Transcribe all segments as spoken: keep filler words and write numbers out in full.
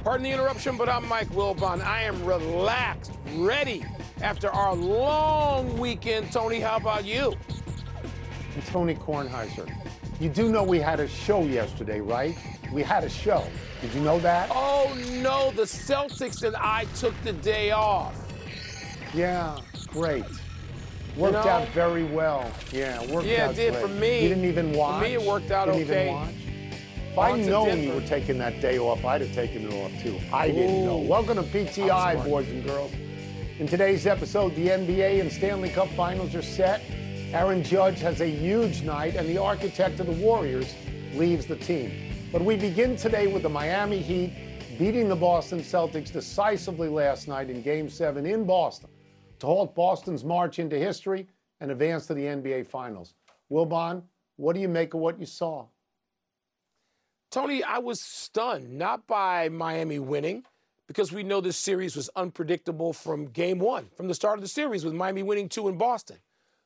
Pardon the interruption, but I'm Mike Wilbon. I am relaxed, ready after our long weekend. Tony, how about you? And Tony Kornheiser, you do know we had a show yesterday, right? We had a show. Did you know that? Oh, no, the Celtics and I took the day off. Yeah, great. Worked You know, out very well. Yeah, worked yeah, out it did great. for me. You didn't even watch? For me, it worked out didn't okay. Even watch? If I'd known you were taking that day off, I'd have taken it off too. I didn't Ooh. know. Welcome to P T I, boys and girls. In today's episode, the N B A and Stanley Cup Finals are set. Aaron Judge has a huge night, and the architect of the Warriors leaves the team. But we begin today with the Miami Heat beating the Boston Celtics decisively last night in Game seven in Boston to halt Boston's march into history and advance to the N B A Finals. Wilbon, what do you make of what you saw? Tony, I was stunned, not by Miami winning, because we know this series was unpredictable from game one, from the start of the series, with Miami winning two in Boston.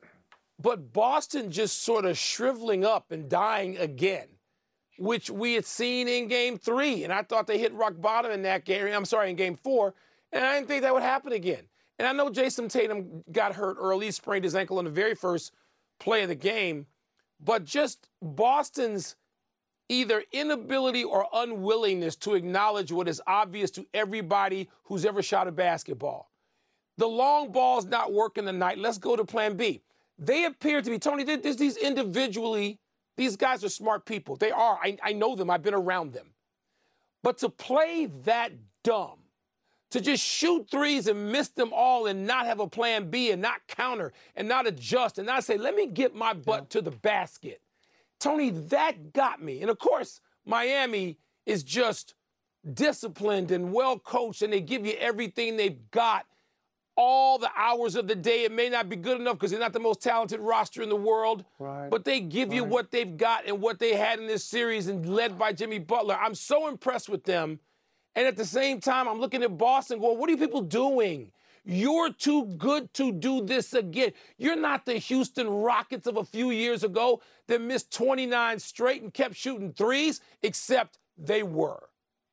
But Boston just sort of shriveling up and dying again, which we had seen in game three. And I thought they hit rock bottom in that game. I'm sorry, in game four. And I didn't think that would happen again. And I know Jason Tatum got hurt early, sprained his ankle on the very first play of the game. But just Boston's either inability or unwillingness to acknowledge what is obvious to everybody who's ever shot a basketball. The long ball's not working tonight. Let's go to plan B. They appear to be, Tony, there's these individually, these guys are smart people. They are. I, I know them. I've been around them. But to play that dumb, to just shoot threes and miss them all and not have a plan B and not counter and not adjust and not say, let me get my butt yeah. to the basket. Tony, that got me. And, of course, Miami is just disciplined and well-coached, and they give you everything they've got all the hours of the day. It may not be good enough because they're not the most talented roster in the world, right. but they give right. you what they've got and what they had in this series, and led by Jimmy Butler. I'm so impressed with them. And at the same time, I'm looking at Boston going, what are you people doing? You're too good to do this again. You're not the Houston Rockets of a few years ago that missed twenty-nine straight and kept shooting threes, except they were.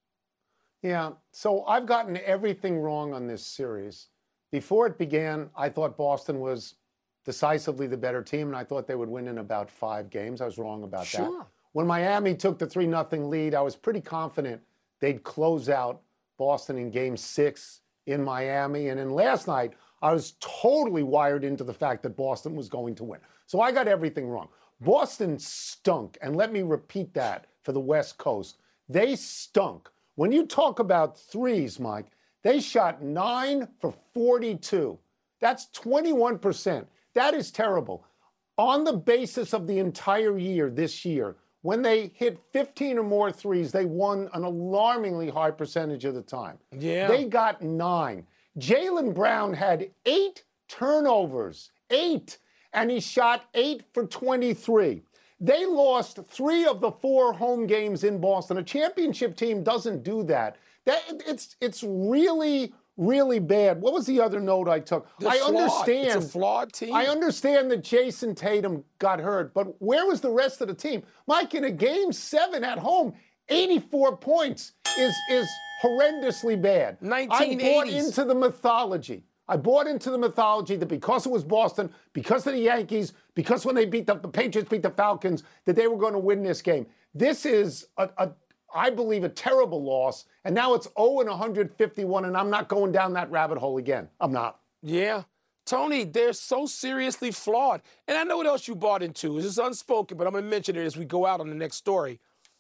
Yeah, so I've gotten everything wrong on this series. Before it began, I thought Boston was decisively the better team, and I thought they would win in about five games. I was wrong about sure. that. When Miami took the three nothing lead, I was pretty confident they'd close out Boston in game six in Miami. And then last night, I was totally wired into the fact that Boston was going to win. So I got everything wrong. Boston stunk. And let me repeat that for the West Coast. They stunk. When you talk about threes, Mike, they shot nine for forty-two. That's twenty-one percent. That is terrible. On the basis of the entire year this year, when they hit fifteen or more threes, they won an alarmingly high percentage of the time. Yeah. They got nine. Jaylen Brown had eight turnovers, eight, and he shot eight for twenty-three. They lost three of the four home games in Boston. A championship team doesn't do that. That it's it's really, really bad. What was the other note I took? They're I flawed. understand. It's a flawed team. I understand that Jason Tatum got hurt, but where was the rest of the team? Mike, in a game seven at home, eighty-four points is is horrendously bad. nineteen eighties. I bought into the mythology. I bought into the mythology that because it was Boston, because of the Yankees, because when they beat the, the Patriots beat the Falcons, that they were going to win this game. This is a, a I believe, a terrible loss. And now it's oh and one hundred fifty-one, and I'm not going down that rabbit hole again. I'm not. Yeah. Tony, they're so seriously flawed. And I know what else you bought into. It's unspoken, but I'm going to mention it as we go out on the next story.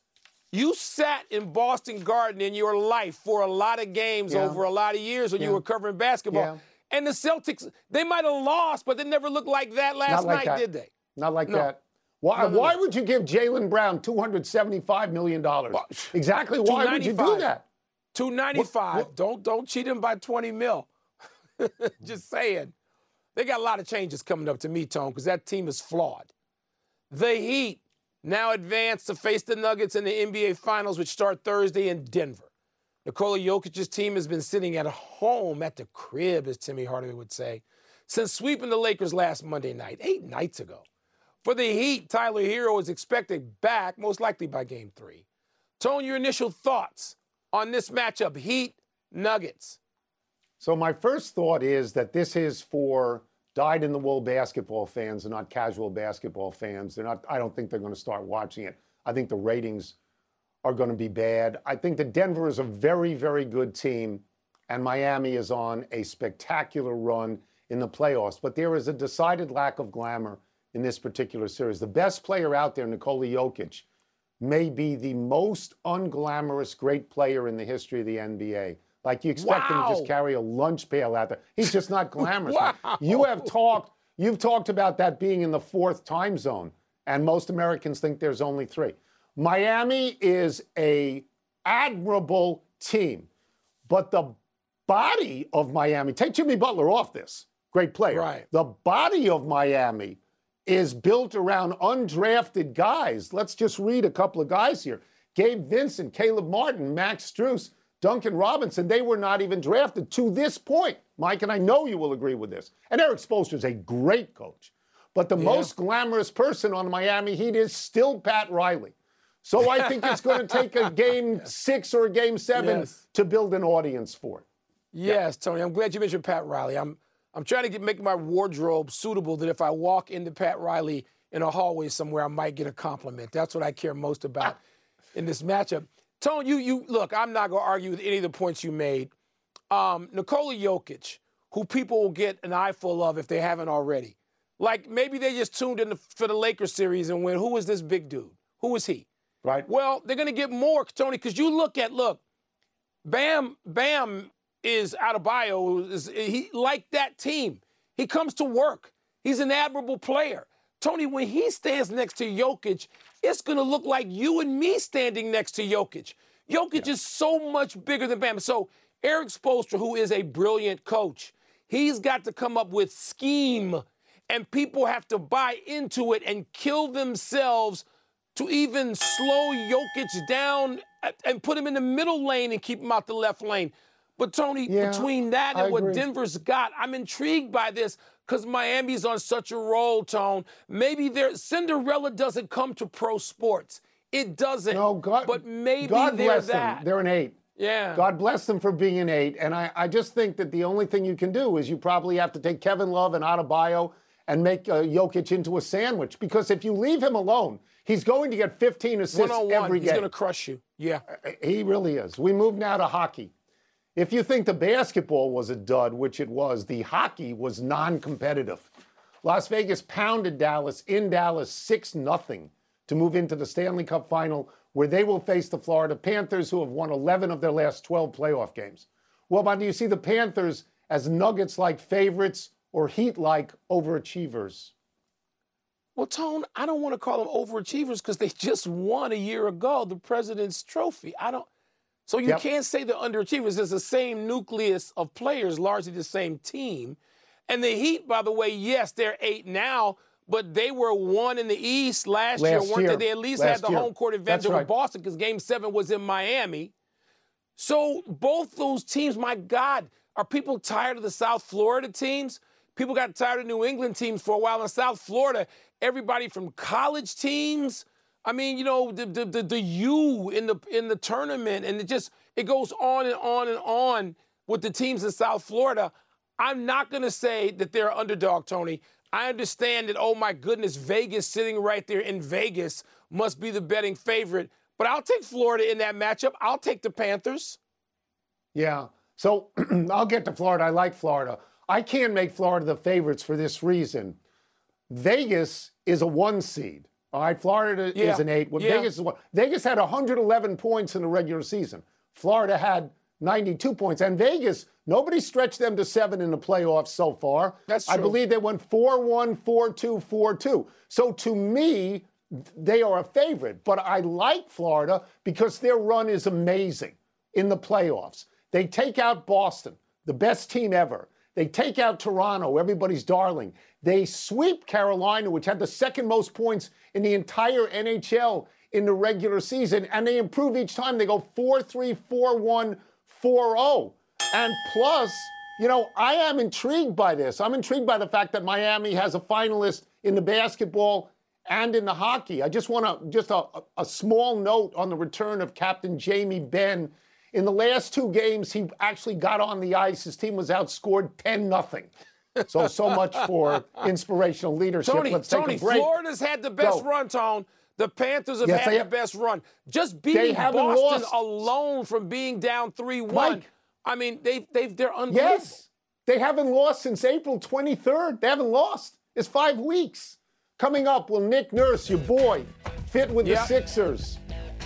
You sat in Boston Garden in your life for a lot of games yeah. over a lot of years when yeah. you were covering basketball. Yeah. And the Celtics, they might have lost, but they never looked like that last like night, that. did they? Not like no. that. Why, no, no, why no. would you give Jaylen Brown two hundred seventy-five million dollars? Well, exactly why would you do that? two ninety-five. Don't don't cheat him by twenty mil. Just saying. They got a lot of changes coming up to me, Tone, because that team is flawed. The Heat now advance to face the Nuggets in the N B A Finals, which start Thursday in Denver. Nikola Jokic's team has been sitting at home at the crib, as Timmy Hardaway would say, since sweeping the Lakers last Monday night, eight nights ago. For the Heat, Tyler Hero is expected back, most likely by game three. Tone, your initial thoughts on this matchup, Heat, Nuggets? So my first thought is that this is for dyed-in-the-wool basketball fans and not casual basketball fans. They're not. I don't think they're going to start watching it. I think the ratings are going to be bad. I think that Denver is a very, very good team, and Miami is on a spectacular run in the playoffs. But there is a decided lack of glamour in this particular series. The best player out there, Nikola Jokic, may be the most unglamorous great player in the history of the N B A. Like, you expect wow. him to just carry a lunch pail out there. He's just not glamorous. Wow. You have talked, you've talked about that being in the fourth time zone, and most Americans think there's only three. Miami is a admirable team, but the body of Miami, take Jimmy Butler off this, great player. Right. The body of Miami is built around undrafted guys. Let's just read a couple of guys here. Gabe Vincent, Caleb Martin, Max Strus, Duncan Robinson. They were not even drafted to this point, Mike, and I know you will agree with this. And Eric Spoelstra is a great coach. But the yeah. most glamorous person on Miami Heat is still Pat Riley. So I think it's going to take a game yes. six or a game seven yes. to build an audience for it. Yes, yeah. Tony, I'm glad you mentioned Pat Riley. I'm I'm trying to get, make my wardrobe suitable that if I walk into Pat Riley in a hallway somewhere, I might get a compliment. That's what I care most about in this matchup. Tony, you, you look, I'm not going to argue with any of the points you made. Um, Nikola Jokic, who people will get an eyeful of if they haven't already. Like, maybe they just tuned in for the Lakers series and went, who is this big dude? Who is he? Right. Well, they're going to get more, Tony, because you look at, look, Bam, Bam is Adebayo, is he like that team. He comes to work. He's an admirable player. Tony, when he stands next to Jokic, it's going to look like you and me standing next to Jokic. Jokic yeah. is so much bigger than Bam. So Eric Spoelstra, who is a brilliant coach, he's got to come up with scheme, and people have to buy into it and kill themselves to even slow Jokic down and put him in the middle lane and keep him out the left lane. But, Tony, yeah, between that and what Denver's got, I'm intrigued by this because Miami's on such a roll, Tone. Maybe their Cinderella doesn't come to pro sports. It doesn't. No, God, but maybe God they're bless that. Them. They're an eight. Yeah. God bless them for being an eight. And I, I just think that the only thing you can do is you probably have to take Kevin Love and Adebayo and make uh, Jokic into a sandwich. Because if you leave him alone, he's going to get fifteen assists One-on-one, every game. He's going to crush you. Yeah. Uh, he really is. We move now to hockey. If you think the basketball was a dud, which it was, the hockey was non-competitive. Las Vegas pounded Dallas in Dallas six nothing to move into the Stanley Cup final, where they will face the Florida Panthers, who have won eleven of their last twelve playoff games. Well, but do you see the Panthers as Nuggets-like favorites or Heat-like overachievers? Well, Tone, I don't want to call them overachievers because they just won a year ago the President's Trophy. I don't. So you yep. can't say they're underachievers. It's the same nucleus of players, largely the same team. And the Heat, by the way, yes, they're eight now, but they were one in the East last, last year, weren't year. they? They at least last had the year. home court advantage That's over right. Boston because Game seven was in Miami. So both those teams, my God, are people tired of the South Florida teams? People got tired of New England teams for a while. In South Florida, everybody from college teams, I mean, you know, the the the, the U in the in the tournament, and it just it goes on and on and on with the teams in South Florida. I'm not going to say that they're underdog, Tony. I understand that, oh my goodness, Vegas sitting right there in Vegas must be the betting favorite. But I'll take Florida in that matchup. I'll take the Panthers. Yeah. So I'll get to Florida. I like Florida. I can't make Florida the favorites for this reason. Vegas is a one seed. All right, Florida yeah. is an eight. Well, yeah. Vegas is one. Vegas had one hundred eleven points in the regular season. Florida had ninety-two points. And Vegas, nobody stretched them to seven in the playoffs so far. That's true. I believe they went four one, four two, four two. So to me, they are a favorite. But I like Florida because their run is amazing in the playoffs. They take out Boston, the best team ever. They take out Toronto, everybody's darling. They sweep Carolina, which had the second most points in the entire N H L in the regular season, and they improve each time. They go four three, four one, four oh. And plus, you know, I am intrigued by this. I'm intrigued by the fact that Miami has a finalist in the basketball and in the hockey. I just want to, just a, a small note on the return of Captain Jamie Benn In the last two games, he actually got on the ice. His team was outscored ten nothing. So, so much for inspirational leadership. Tony, Let's Tony, take a break. Florida's had the best Go. run, Tone. The Panthers have Yes, had they the have. best run. Just beating haven't Boston lost. alone from being down three one. Mike. I mean, they've, they've, they're unbelievable. Yes, they haven't lost since April twenty-third. They haven't lost. It's five weeks. Coming up, will Nick Nurse, your boy, fit with Yeah. the Sixers?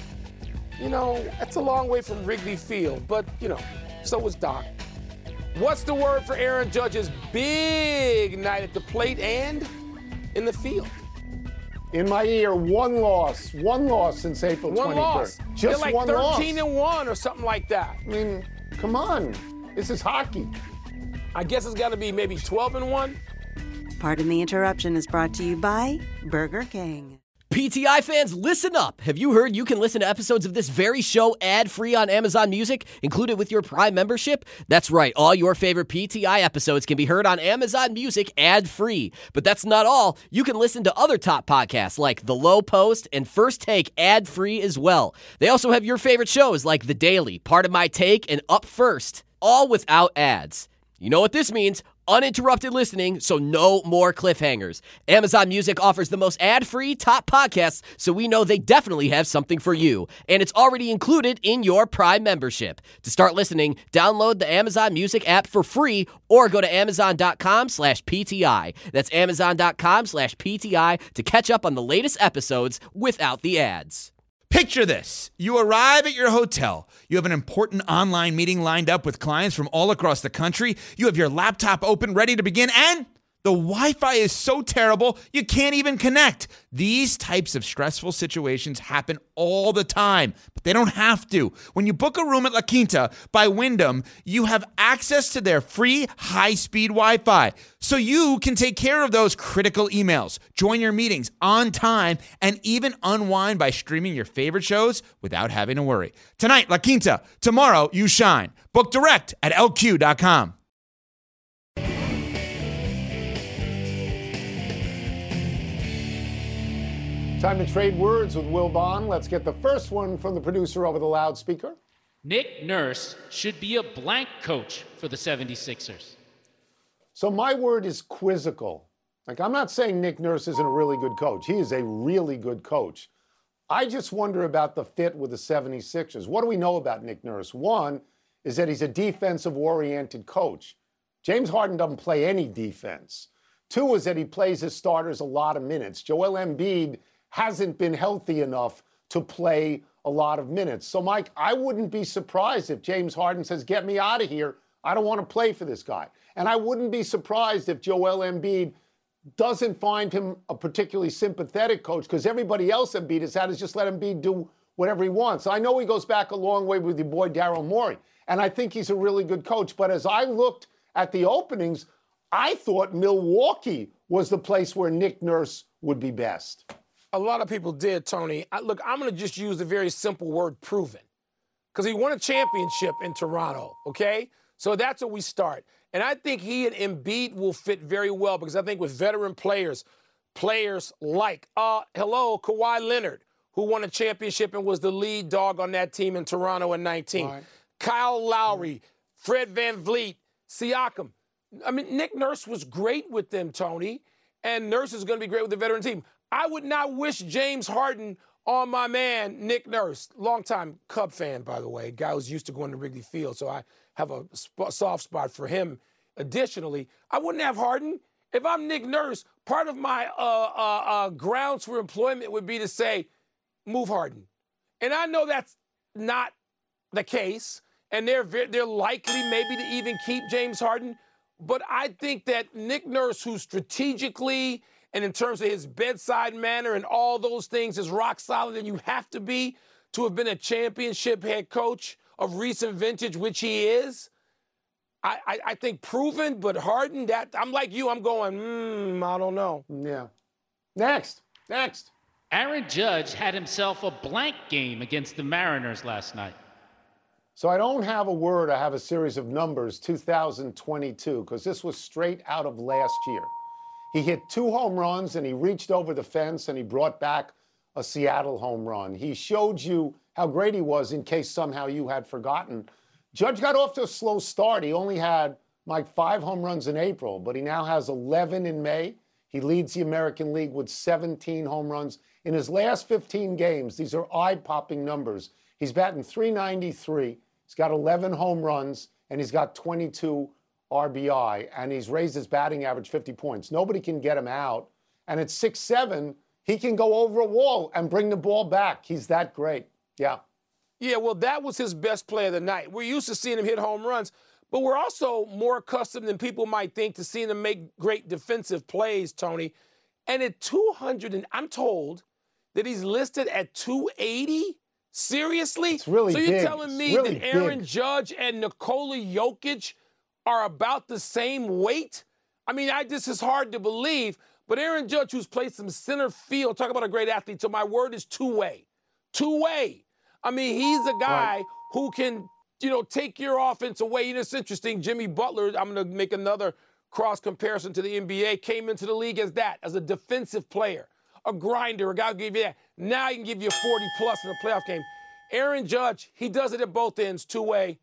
You know, that's a long way from Wrigley Field, but, you know, so was Doc. What's the word for Aaron Judge's big night at the plate and in the field? In my ear, one loss. One loss since April One twenty-third. loss. Just They're like one thirteen loss. and one or something like that. I mean, come on. This is hockey. I guess it's got to be maybe twelve and one. Pardon the interruption is brought to you by Burger King. P T I fans, listen up. Have you heard you can listen to episodes of this very show ad-free on Amazon Music, included with your Prime membership? That's right. All your favorite P T I episodes can be heard on Amazon Music ad-free. But that's not all. You can listen to other top podcasts like The Low Post and First Take ad-free as well. They also have your favorite shows like The Daily, Part of My Take, and Up First, all without ads. You know what this means? Uninterrupted listening, so no more cliffhangers. Amazon Music offers the most ad-free top podcasts, so we know they definitely have something for you. And it's already included in your Prime membership. To start listening, download the Amazon Music app for free or go to amazon.com slash PTI. That's amazon.com slash PTI to catch up on the latest episodes without the ads. Picture this. You arrive at your hotel. You have an important online meeting lined up with clients from all across the country. You have your laptop open, ready to begin, and the Wi-Fi is so terrible, you can't even connect. These types of stressful situations happen all the time, but they don't have to. When you book a room at La Quinta by Wyndham, you have access to their free high-speed Wi-Fi, so you can take care of those critical emails, join your meetings on time, and even unwind by streaming your favorite shows without having to worry. Tonight, La Quinta. Tomorrow, you shine. Book direct at L Q dot com. Time to trade words with Will Bond. Let's get the first one from the producer over the loudspeaker. Nick Nurse should be a blank coach for the seventy-sixers. So my word is quizzical. Like, I'm not saying Nick Nurse isn't a really good coach. He is a really good coach. I just wonder about the fit with the seventy-sixers. What do we know about Nick Nurse? One is that he's a defensive-oriented coach. James Harden doesn't play any defense. Two is that he plays his starters a lot of minutes. Joel Embiid hasn't been healthy enough to play a lot of minutes. So, Mike, I wouldn't be surprised if James Harden says, get me out of here. I don't want to play for this guy. And I wouldn't be surprised if Joel Embiid doesn't find him a particularly sympathetic coach, because everybody else Embiid has had is just let Embiid do whatever he wants. I know he goes back a long way with your boy Daryl Morey, and I think he's a really good coach. But as I looked at the openings, I thought Milwaukee was the place where Nick Nurse would be best. A lot of people did, Tony. I, look, I'm going to just use the very simple word proven, because he won a championship in Toronto, okay? So that's where we start. And I think he and Embiid will fit very well, because I think with veteran players, players like, uh, hello, Kawhi Leonard, who won a championship and was the lead dog on that team in Toronto in nineteen. Right. Kyle Lowry, Fred VanVleet, Siakam. I mean, Nick Nurse was great with them, Tony, and Nurse is going to be great with the veteran team. I would not wish James Harden on my man, Nick Nurse. Longtime Cub fan, by the way. Guy who's used to going to Wrigley Field, so I have a sp- soft spot for him. Additionally, I wouldn't have Harden. If I'm Nick Nurse, part of my uh, uh, uh, grounds for employment would be to say, move Harden. And I know that's not the case, and they're, they're likely maybe to even keep James Harden. But I think that Nick Nurse, who strategically and in terms of his bedside manner and all those things, is rock solid, and you have to be to have been a championship head coach of recent vintage, which he is. I, I, I think proven, but Harden, that I'm like you, I'm going, hmm, I don't know. Yeah. Next. Next. Aaron Judge had himself a blank game against the Mariners last night. So I don't have a word, I have a series of numbers, two thousand twenty-two, because this was straight out of last year. He hit two home runs, and he reached over the fence, and he brought back a Seattle home run. He showed you how great he was in case somehow you had forgotten. Judge got off to a slow start. He only had like five home runs in April, but he now has eleven in May. He leads the American League with seventeen home runs. In his last fifteen games, these are eye-popping numbers. He's batting three ninety-three. He's got eleven home runs, and he's got twenty-two R B I, and he's raised his batting average fifty points. Nobody can get him out. And at six seven, he can go over a wall and bring the ball back. He's that great. Yeah. Yeah, well, that was his best play of the night. We're used to seeing him hit home runs, but we're also more accustomed than people might think to seeing him make great defensive plays, Tony. And at two hundred, and I'm told that he's listed at two eighty? Seriously? It's really So you're big. telling me It's really that Aaron big. Judge and Nikola Jokic are about the same weight? I mean, I this is hard to believe, but Aaron Judge, who's played some center field, talk about a great athlete, so my word is two-way. Two-way. I mean, he's a guy Right. who can, you know, take your offense away. You know, it's interesting. Jimmy Butler, I'm going to make another cross comparison to the N B A, came into the league as that, as a defensive player, a grinder, a guy who gave you that. Now he can give you forty plus in a playoff game. Aaron Judge, he does it at both ends, two-way.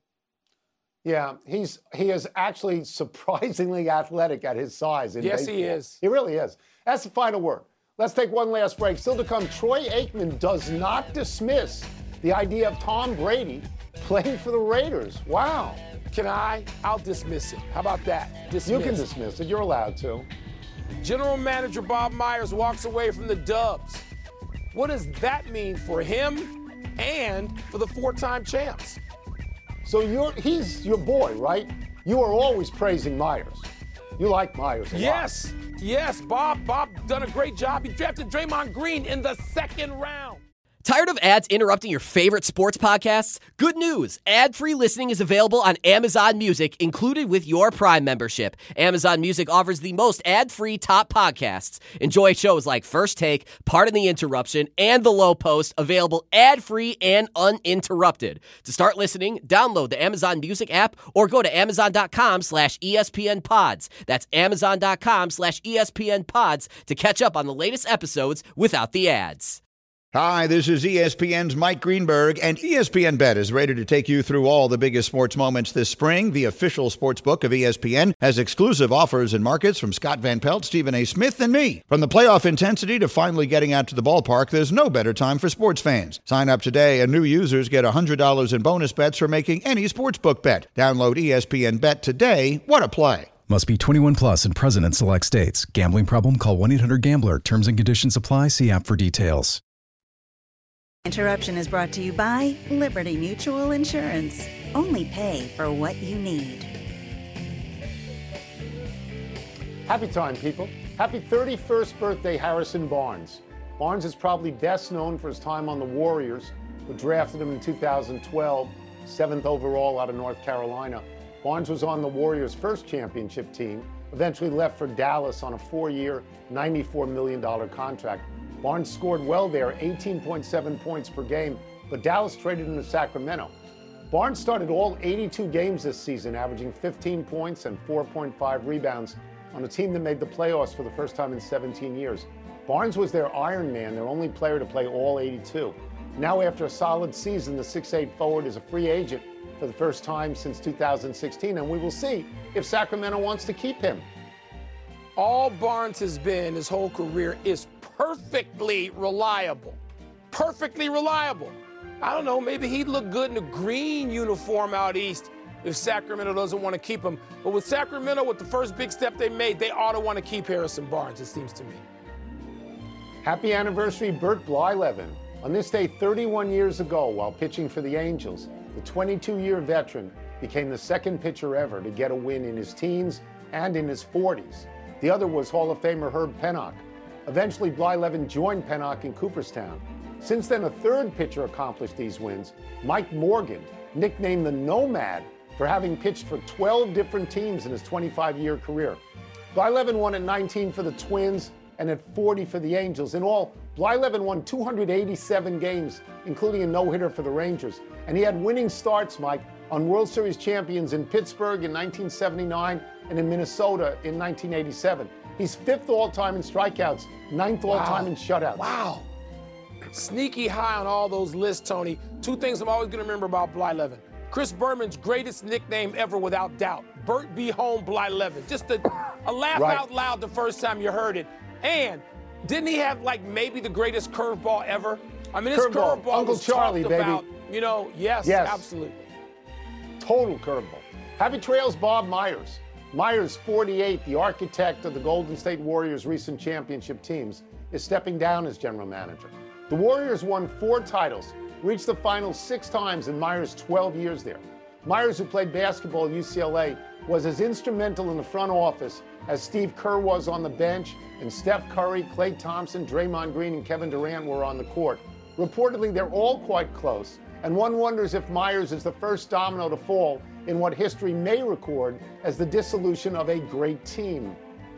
Yeah, he's he is actually surprisingly athletic at his size in Yes, he baseball. is. He really is. That's the final word. Let's take one last break. Still to come, Troy Aikman does not dismiss the idea of Tom Brady playing for the Raiders. Wow. Can I? I'll dismiss it. How about that? Dismiss. You can dismiss it. You're allowed to. General Manager Bob Myers walks away from the Dubs. What does that mean for him and for the four-time champs? So you're he's your boy, right? You are always praising Myers. You like Myers a lot. Yes, yes, Bob. Bob done a great job. He drafted Draymond Green in the second round. Tired of ads interrupting your favorite sports podcasts? Good news! Ad-free listening is available on Amazon Music, included with your Prime membership. Amazon Music offers the most ad-free top podcasts. Enjoy shows like First Take, Pardon the Interruption, and The Low Post, available ad-free and uninterrupted. To start listening, download the Amazon Music app or go to amazon.com slash ESPN pods. That's amazon.com slash ESPN pods to catch up on the latest episodes without the ads. Hi, this is E S P N's Mike Greenberg, and E S P N Bet is ready to take you through all the biggest sports moments this spring. The official sports book of E S P N has exclusive offers and markets from Scott Van Pelt, Stephen A. Smith, and me. From the playoff intensity to finally getting out to the ballpark, there's no better time for sports fans. Sign up today, and new users get one hundred dollars in bonus bets for making any sportsbook bet. Download E S P N Bet today. What a play. Must be twenty-one plus and present in select states. Gambling problem? Call one eight hundred gambler. Terms and conditions apply. See app for details. Interruption is brought to you by Liberty Mutual Insurance. Only pay for what you need. Happy time, people. Happy thirty-first birthday, Harrison Barnes. Barnes is probably best known for his time on the Warriors, who drafted him in two thousand twelve, seventh overall out of North Carolina. Barnes was on the Warriors' first championship team, eventually left for Dallas on a four-year, ninety-four million dollars contract. Barnes scored well there, eighteen point seven points per game, but Dallas traded him to Sacramento. Barnes started all eighty-two games this season, averaging fifteen points and four point five rebounds on a team that made the playoffs for the first time in seventeen years. Barnes was their Iron Man, their only player to play all eighty-two. Now, after a solid season, the six eight forward is a free agent for the first time since two thousand sixteen, and we will see if Sacramento wants to keep him. All Barnes has been his whole career is perfectly reliable. Perfectly reliable. I don't know, maybe he'd look good in a green uniform out east if Sacramento doesn't want to keep him. But with Sacramento, with the first big step they made, they ought to want to keep Harrison Barnes, it seems to me. Happy anniversary, Bert Blyleven. On this day thirty-one years ago, while pitching for the Angels, the twenty-two-year veteran became the second pitcher ever to get a win in his teens and in his forties. The other was Hall of Famer Herb Pennock. Eventually, Blyleven joined Pennock in Cooperstown. Since then, a third pitcher accomplished these wins, Mike Morgan, nicknamed the Nomad for having pitched for twelve different teams in his twenty-five-year career. Blyleven won at nineteen for the Twins and at forty for the Angels. In all, Blyleven won two hundred eighty-seven games, including a no-hitter for the Rangers. And he had winning starts, Mike, on World Series champions in Pittsburgh in nineteen seventy-nine and in Minnesota in nineteen eighty-seven. He's fifth all-time in strikeouts, ninth all-time Wow. in shutouts. Wow. Sneaky high on all those lists, Tony. Two things I'm always going to remember about Blyleven. Chris Berman's greatest nickname ever, without doubt. Burt Be Home Blyleven. Just a, a laugh Right. out loud the first time you heard it. And didn't he have, like, maybe the greatest curveball ever? I mean, his Curveball. curveball Uncle was Charlie, talked baby. about, you know, yes, Yes. absolutely. Total curveball. Happy trails, Bob Myers. Myers, forty-eight, the architect of the Golden State Warriors' recent championship teams, is stepping down as general manager. The Warriors won four titles, reached the finals six times in Myers' twelve years there. Myers, who played basketball at U C L A, was as instrumental in the front office as Steve Kerr was on the bench, and Steph Curry, Klay Thompson, Draymond Green, and Kevin Durant were on the court. Reportedly, they're all quite close, and one wonders if Myers is the first domino to fall in what history may record as the dissolution of a great team.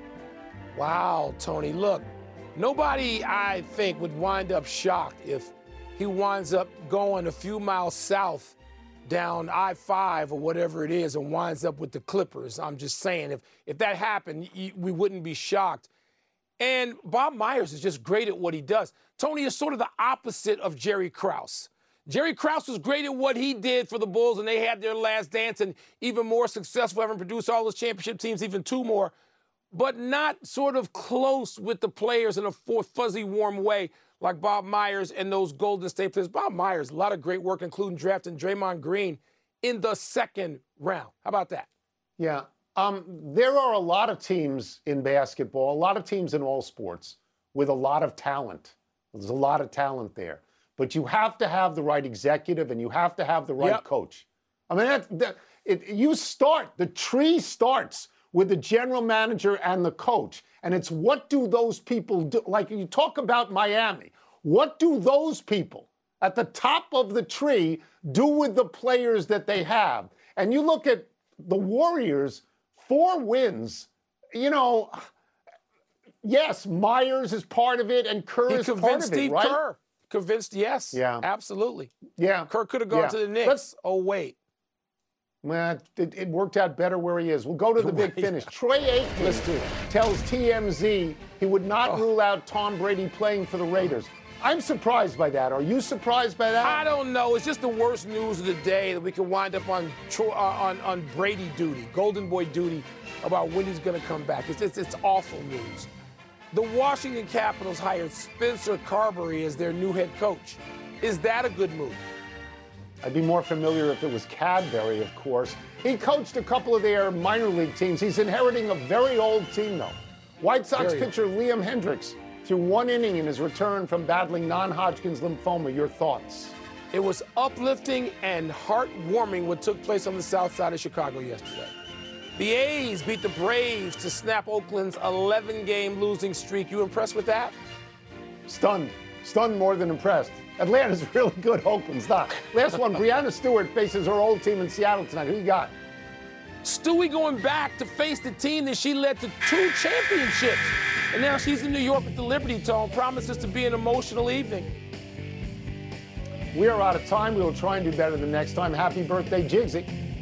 Wow, Tony, look, nobody, I think, would wind up shocked if he winds up going a few miles south down I five or whatever it is and winds up with the Clippers. I'm just saying, if, if that happened, y- we wouldn't be shocked. And Bob Myers is just great at what he does. Tony is sort of the opposite of Jerry Krause. Jerry Krause was great at what he did for the Bulls, and they had their last dance and even more successful, having produced all those championship teams, even two more, but not sort of close with the players in a fuzzy, warm way like Bob Myers and those Golden State players. Bob Myers, a lot of great work, including drafting Draymond Green in the second round. How about that? Yeah. Um, there are a lot of teams in basketball, a lot of teams in all sports with a lot of talent. There's a lot of talent there. But you have to have the right executive and you have to have the right Yep. coach. I mean, that, that, it, you start, the tree starts with the general manager and the coach. And it's what do those people do? Like you talk about Miami. What do those people at the top of the tree do with the players that they have? And you look at the Warriors, four wins, you know, yes, Myers is part of it and Kerr He is part convinced of it, Steve right? Kerr. Convinced, yes. Yeah. Absolutely. Yeah. Kerr could have gone Yeah. to the Knicks. Let's- oh, wait. Well, it, it worked out better where he is. We'll go to the big Right. finish. Troy Aikman Let's do it. tells T M Z he would not Oh. rule out Tom Brady playing for the Raiders. I'm surprised by that. Are you surprised by that? I don't know. It's just the worst news of the day that we could wind up on Tro- uh, on, on Brady duty, Golden Boy duty, about when he's going to come back. It's, it's, it's awful news. The Washington Capitals hired Spencer Carberry as their new head coach. Is that a good move? I'd be more familiar if it was Cadbury, of course. He coached a couple of their minor league teams. He's inheriting a very old team, though. White Sox Very pitcher Liam Hendricks threw one inning in his return from battling non-Hodgkin's lymphoma. Your thoughts? It was uplifting and heartwarming what took place on the south side of Chicago yesterday. The A's beat the Braves to snap Oakland's eleven-game losing streak. You impressed with that? Stunned. Stunned more than impressed. Atlanta's really good. Oakland's not. Last one, Breanna Stewart faces her old team in Seattle tonight. Who you got? Stewie going back to face the team that she led to two championships. And now she's in New York with the Liberty Tone. Promises to be an emotional evening. We are out of time. We will try and do better the next time. Happy birthday, Jigsy.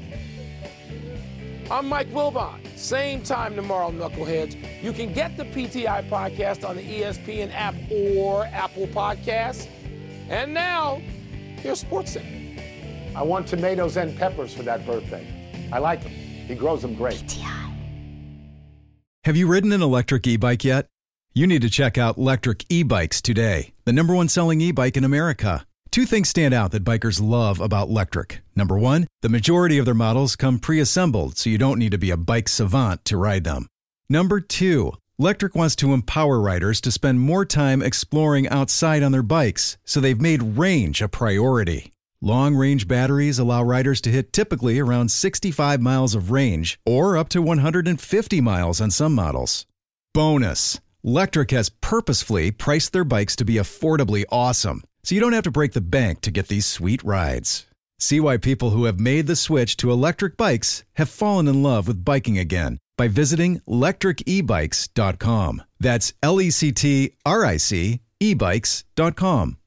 I'm Mike Wilbon. Same time tomorrow, Knuckleheads. You can get the P T I podcast on the E S P N app or Apple Podcasts. And now, here's SportsCenter. I want tomatoes and peppers for that birthday. I like them. He grows them great. Have you ridden an electric e-bike yet? You need to check out Lectric E-Bikes today, the number one selling e-bike in America. Two things stand out that bikers love about Lectric. Number one, the majority of their models come pre-assembled, so you don't need to be a bike savant to ride them. Number two, Lectric wants to empower riders to spend more time exploring outside on their bikes, so they've made range a priority. Long-range batteries allow riders to hit typically around sixty-five miles of range, or up to one hundred fifty miles on some models. Bonus, Lectric has purposefully priced their bikes to be affordably awesome, so you don't have to break the bank to get these sweet rides. See why people who have made the switch to electric bikes have fallen in love with biking again by visiting lectric e bikes dot com. That's L E C T R I C e bikes dot com.